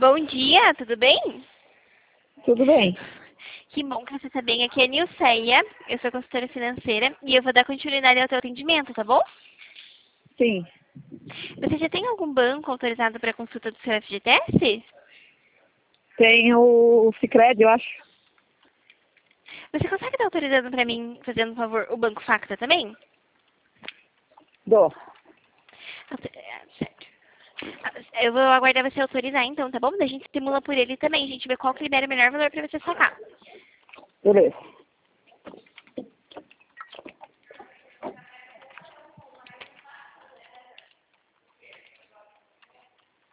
Bom dia, tudo bem? Tudo bem. Que bom que você está bem. Aqui é a Nilceia, eu sou consultora financeira e eu vou dar continuidade ao teu atendimento, tá bom? Sim. Você já tem algum banco autorizado para consulta do seu FGTS? Tem o Sicredi, eu acho. Você consegue estar autorizando para mim, fazendo um favor, o Banco Facta também? Dou. Certo. Eu vou aguardar você autorizar então, tá bom? Daí a gente simula por ele também, a gente vê qual que libera o melhor valor para você sacar. Beleza.